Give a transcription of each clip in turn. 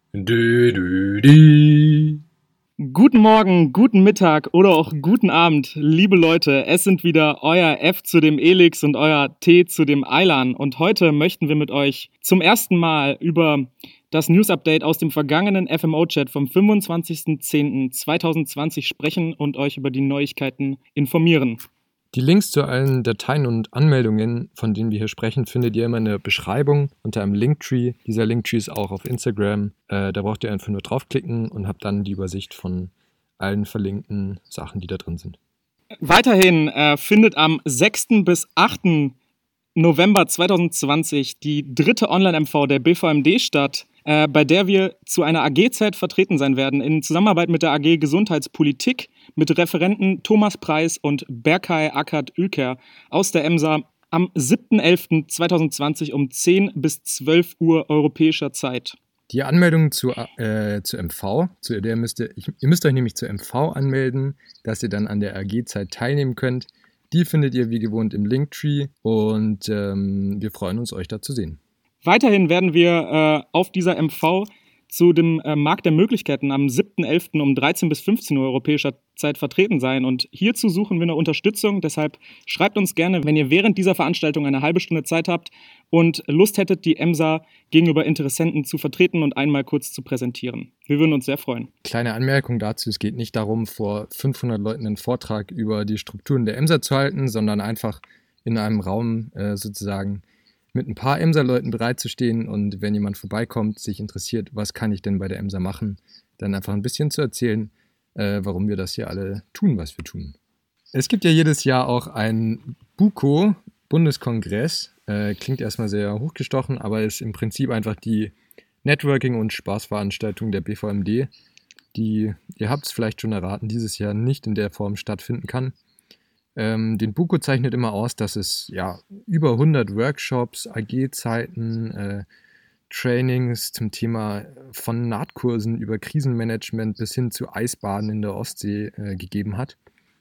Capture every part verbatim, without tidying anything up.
Dü, dü, dü. Guten Morgen, guten Mittag oder auch guten Abend, liebe Leute. Es sind wieder euer F zu dem Elix und euer T zu dem Aylan. Und heute möchten wir mit euch zum ersten Mal über das News-Update aus dem vergangenen F M O-Chat vom fünfundzwanzigsten zehnten zweitausendzwanzig sprechen und euch über die Neuigkeiten informieren. Die Links zu allen Dateien und Anmeldungen, von denen wir hier sprechen, findet ihr immer in der Beschreibung unter einem Linktree. Dieser Linktree ist auch auf Instagram. Äh, da braucht ihr einfach nur draufklicken und habt dann die Übersicht von allen verlinkten Sachen, die da drin sind. Weiterhin äh, findet am sechsten bis achten November zweitausendzwanzig die dritte Online-M V der B V M D statt, äh, bei der wir zu einer A G-Zeit vertreten sein werden, in Zusammenarbeit mit der A G Gesundheitspolitik, mit Referenten Thomas Preis und Berkay Akad-Ülker aus der EMSA am siebten elften zweitausendzwanzig um zehn bis zwölf Uhr europäischer Zeit. Die Anmeldung zu, äh, zu M V, zu der müsst ihr, ich, ihr müsst euch nämlich zur M V anmelden, dass ihr dann an der A G-Zeit teilnehmen könnt. Die findet ihr wie gewohnt im Linktree und ähm, wir freuen uns, euch da zu sehen. Weiterhin werden wir äh, auf dieser M V zu dem äh, Markt der Möglichkeiten am siebten elften um dreizehn bis fünfzehn Uhr europäischer Zeit vertreten sein. Und hierzu suchen wir eine Unterstützung. Deshalb schreibt uns gerne, wenn ihr während dieser Veranstaltung eine halbe Stunde Zeit habt und Lust hättet, die EMSA gegenüber Interessenten zu vertreten und einmal kurz zu präsentieren. Wir würden uns sehr freuen. Kleine Anmerkung dazu, es geht nicht darum, vor fünfhundert Leuten einen Vortrag über die Strukturen der EMSA zu halten, sondern einfach in einem Raum äh, sozusagen mit ein paar EMSA-Leuten bereitzustehen und wenn jemand vorbeikommt, sich interessiert, was kann ich denn bei der EMSA machen, dann einfach ein bisschen zu erzählen, äh, warum wir das hier alle tun, was wir tun. Es gibt ja jedes Jahr auch einen BUKO, Bundeskongress, äh, klingt erstmal sehr hochgestochen, aber ist im Prinzip einfach die Networking- und Spaßveranstaltung der B V M D, die, ihr habt es vielleicht schon erraten, dieses Jahr nicht in der Form stattfinden kann. Ähm, den BUKO zeichnet immer aus, dass es ja über hundert Workshops, A G-Zeiten, äh, Trainings zum Thema von Nahtkursen über Krisenmanagement bis hin zu Eisbaden in der Ostsee äh, gegeben hat.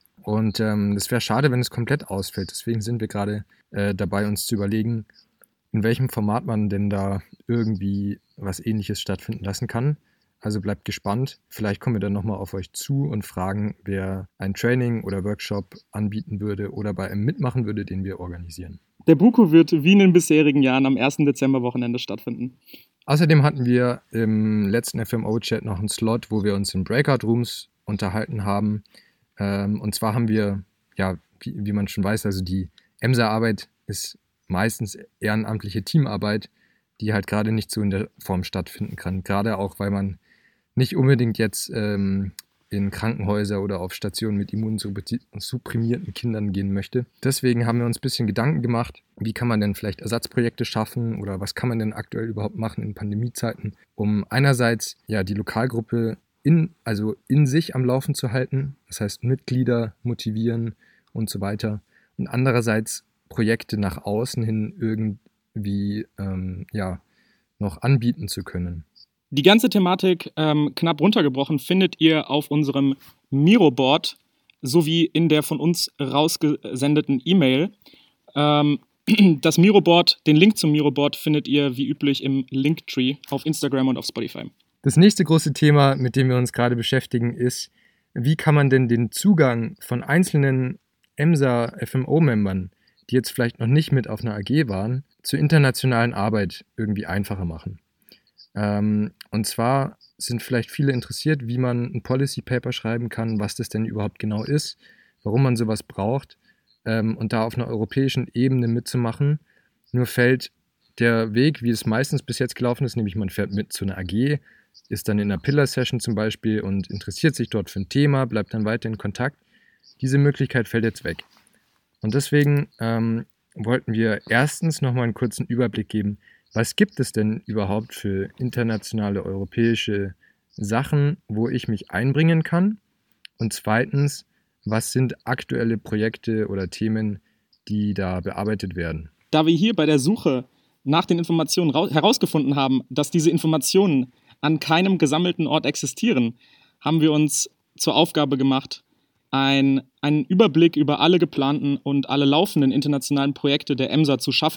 Und ähm, es wäre schade, wenn es komplett ausfällt. Deswegen sind wir gerade äh, dabei, uns zu überlegen, in welchem Format man denn da irgendwie was Ähnliches stattfinden lassen kann. Also bleibt gespannt. Vielleicht kommen wir dann nochmal auf euch zu und fragen, wer ein Training oder Workshop anbieten würde oder bei einem mitmachen würde, den wir organisieren. Der BUKO wird wie in den bisherigen Jahren am ersten Dezember-Wochenende stattfinden. Außerdem hatten wir im letzten F M O-Chat noch einen Slot, wo wir uns in Breakout-Rooms unterhalten haben. Und zwar haben wir, ja, wie, wie man schon weiß, also die EMSA-Arbeit ist meistens ehrenamtliche Teamarbeit, die halt gerade nicht so in der Form stattfinden kann. Gerade auch, weil man nicht unbedingt jetzt ähm, in Krankenhäuser oder auf Stationen mit immunsupprimierten Kindern gehen möchte. Deswegen haben wir uns ein bisschen Gedanken gemacht, wie kann man denn vielleicht Ersatzprojekte schaffen oder was kann man denn aktuell überhaupt machen in Pandemiezeiten, um einerseits ja die Lokalgruppe in, also in sich am Laufen zu halten, das heißt Mitglieder motivieren und so weiter, und andererseits Projekte nach außen hin irgendwie ähm, ja, noch anbieten zu können. Die ganze Thematik ähm, knapp runtergebrochen findet ihr auf unserem Miro-Board sowie in der von uns rausgesendeten E-Mail. Ähm, das Miro-Board, den Link zum Miro-Board findet ihr wie üblich im Linktree auf Instagram und auf Spotify. Das nächste große Thema, mit dem wir uns gerade beschäftigen, ist, wie kann man denn den Zugang von einzelnen EMSA-F M O-Membern, die jetzt vielleicht noch nicht mit auf einer A G waren, zur internationalen Arbeit irgendwie einfacher machen. Ähm, und zwar sind vielleicht viele interessiert, wie man ein Policy Paper schreiben kann, was das denn überhaupt genau ist, warum man sowas braucht ähm, und da auf einer europäischen Ebene mitzumachen. Nur fällt der Weg, wie es meistens bis jetzt gelaufen ist, nämlich man fährt mit zu einer A G, ist dann in einer Pillar-Session zum Beispiel und interessiert sich dort für ein Thema, bleibt dann weiter in Kontakt. Diese Möglichkeit fällt jetzt weg. Und deswegen ähm, wollten wir erstens nochmal einen kurzen Überblick geben, was gibt es denn überhaupt für internationale europäische Sachen, wo ich mich einbringen kann? Und zweitens, was sind aktuelle Projekte oder Themen, die da bearbeitet werden? Da wir hier bei der Suche nach den Informationen ra- herausgefunden haben, dass diese Informationen an keinem gesammelten Ort existieren, haben wir uns zur Aufgabe gemacht, ein, einen Überblick über alle geplanten und alle laufenden internationalen Projekte der EMSA zu schaffen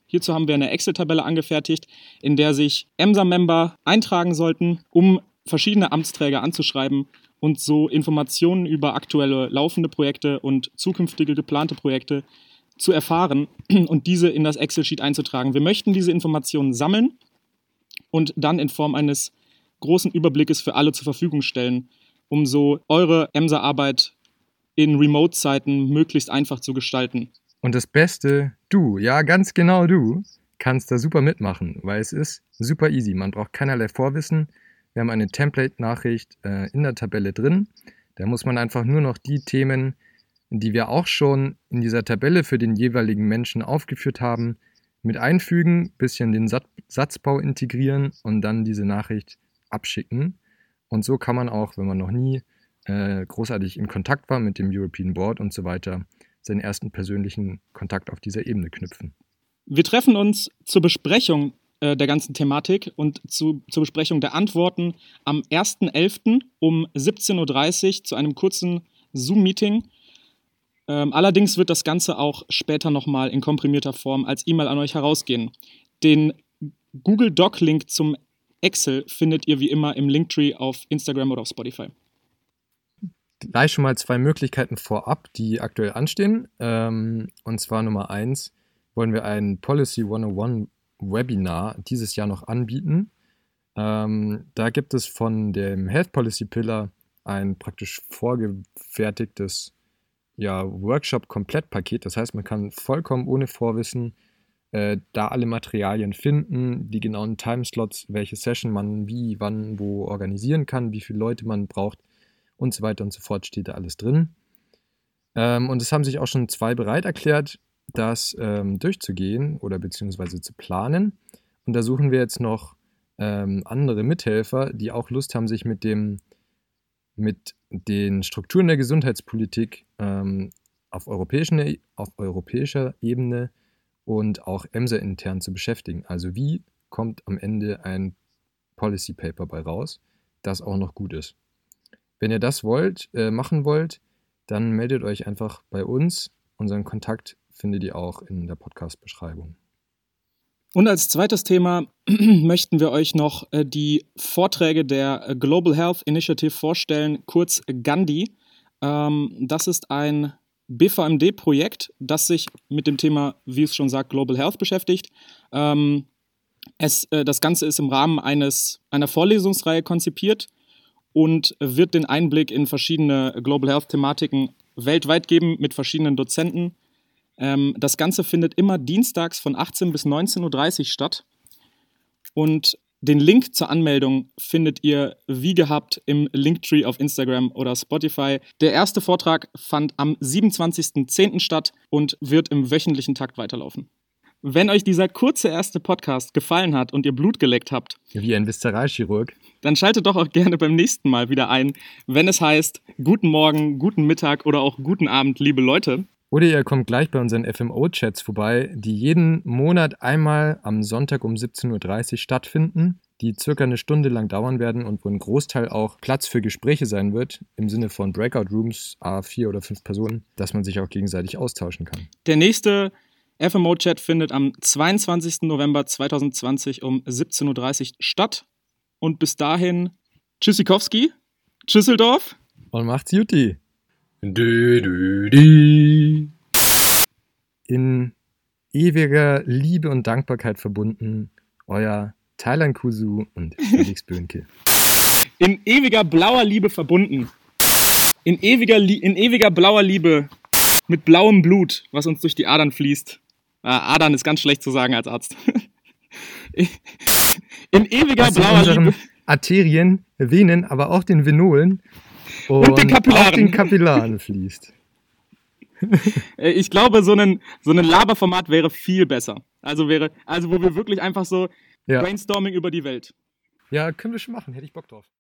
Hierzu haben wir eine Excel-Tabelle angefertigt, in der sich EMSA-Member eintragen sollten, um verschiedene Amtsträger anzuschreiben und so Informationen über aktuelle laufende Projekte und zukünftige geplante Projekte zu erfahren und diese in das Excel-Sheet einzutragen. Wir möchten diese Informationen sammeln und dann in Form eines großen Überblickes für alle zur Verfügung stellen, um so eure EMSA-Arbeit in Remote-Zeiten möglichst einfach zu gestalten. Und das Beste, du, ja ganz genau du, kannst da super mitmachen, weil es ist super easy. Man braucht keinerlei Vorwissen. Wir haben eine Template-Nachricht äh, in der Tabelle drin. Da muss man einfach nur noch die Themen, die wir auch schon in dieser Tabelle für den jeweiligen Menschen aufgeführt haben, mit einfügen, bisschen den Sat- Satzbau integrieren und dann diese Nachricht abschicken. Und so kann man auch, wenn man noch nie äh, großartig in Kontakt war mit dem European Board und so weiter, seinen ersten persönlichen Kontakt auf dieser Ebene knüpfen. Wir treffen uns zur Besprechung äh, der ganzen Thematik und zu, zur Besprechung der Antworten am ersten elften um siebzehn Uhr dreißig zu einem kurzen Zoom-Meeting. Ähm, allerdings wird das Ganze auch später nochmal in komprimierter Form als E-Mail an euch herausgehen. Den Google Doc-Link zum Excel findet ihr wie immer im Linktree auf Instagram oder auf Spotify. Gleich schon mal zwei Möglichkeiten vorab, die aktuell anstehen. Ähm, und zwar Nummer eins, wollen wir ein Policy hundertundeins Webinar dieses Jahr noch anbieten. Ähm, da gibt es von dem Health Policy Pillar ein praktisch vorgefertigtes ja, Workshop-Komplettpaket. Das heißt, man kann vollkommen ohne Vorwissen äh, da alle Materialien finden, die genauen Timeslots, welche Session man wie, wann, wo organisieren kann, wie viele Leute man braucht und so weiter und so fort, steht da alles drin. Ähm, und es haben sich auch schon zwei bereit erklärt, das ähm, durchzugehen oder beziehungsweise zu planen. Und da suchen wir jetzt noch ähm, andere Mithelfer, die auch Lust haben, sich mit dem mit den Strukturen der Gesundheitspolitik ähm, auf, europäischen, auf europäischer Ebene und auch EMSA intern zu beschäftigen. Also wie kommt am Ende ein Policy Paper bei raus, das auch noch gut ist. Wenn ihr das wollt, äh, machen wollt, dann meldet euch einfach bei uns. Unseren Kontakt findet ihr auch in der Podcast-Beschreibung. Und als zweites Thema möchten wir euch noch äh, die Vorträge der Global Health Initiative vorstellen, kurz Gandhi. Ähm, das ist ein B V M D-Projekt, das sich mit dem Thema, wie es schon sagt, Global Health beschäftigt. Ähm, es, äh, das Ganze ist im Rahmen eines, einer Vorlesungsreihe konzipiert und wird den Einblick in verschiedene Global Health-Thematiken weltweit geben mit verschiedenen Dozenten. Ähm, das Ganze findet immer dienstags von achtzehn bis neunzehn Uhr dreißig statt. Und den Link zur Anmeldung findet ihr wie gehabt im Linktree auf Instagram oder Spotify. Der erste Vortrag fand am siebenundzwanzigsten zehnten statt und wird im wöchentlichen Takt weiterlaufen. Wenn euch dieser kurze erste Podcast gefallen hat und ihr Blut geleckt habt, wie ein Viszeralchirurg, dann schaltet doch auch gerne beim nächsten Mal wieder ein, wenn es heißt, guten Morgen, guten Mittag oder auch guten Abend, liebe Leute. Oder ihr kommt gleich bei unseren F M O-Chats vorbei, die jeden Monat einmal am Sonntag um siebzehn Uhr dreißig stattfinden, die circa eine Stunde lang dauern werden und wo ein Großteil auch Platz für Gespräche sein wird, im Sinne von Breakout Rooms, a vier oder fünf Personen, dass man sich auch gegenseitig austauschen kann. Der nächste F M O-Chat findet am zweiundzwanzigsten November zweitausendzwanzig um siebzehn Uhr dreißig statt. Und bis dahin, Tschüssikowski, Tschüsseldorf. Und macht's Juti. Du, du, du. In ewiger Liebe und Dankbarkeit verbunden, euer Thailand Kusu und Felix Böhnke. In ewiger blauer Liebe verbunden. In ewiger, Lie- in ewiger blauer Liebe mit blauem Blut, was uns durch die Adern fließt. Äh, Adern ist ganz schlecht zu sagen als Arzt. In ewiger Was in blauer unseren Liebe. Arterien, Venen, aber auch den Venolen und, Und den Kapillaren. auch den Kapillaren fließt. Äh, Ich glaube, so ein, so ein Laberformat wäre viel besser. Also wäre, also wo wir wirklich einfach so Ja. Brainstorming über die Welt. Ja, können wir schon machen, hätte ich Bock drauf.